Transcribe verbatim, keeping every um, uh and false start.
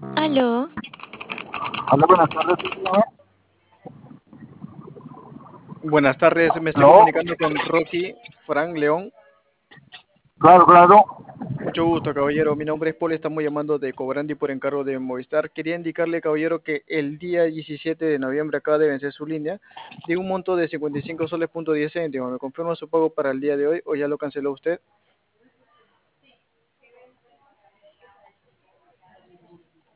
Aló, Hola, buenas tardes, sí, dígame. Buenas tardes, me estoy ¿Aló? comunicando con Rocky Frank León. Claro, claro. Mucho gusto, caballero. Mi nombre es Paul, estamos llamando de Cobrandi por encargo de Movistar. Quería indicarle, caballero, que el día diecisiete de noviembre acaba de vencer su línea de un monto de cincuenta y cinco soles punto diez céntimos. ¿Me confirma su pago para el día de hoy o ya lo canceló usted?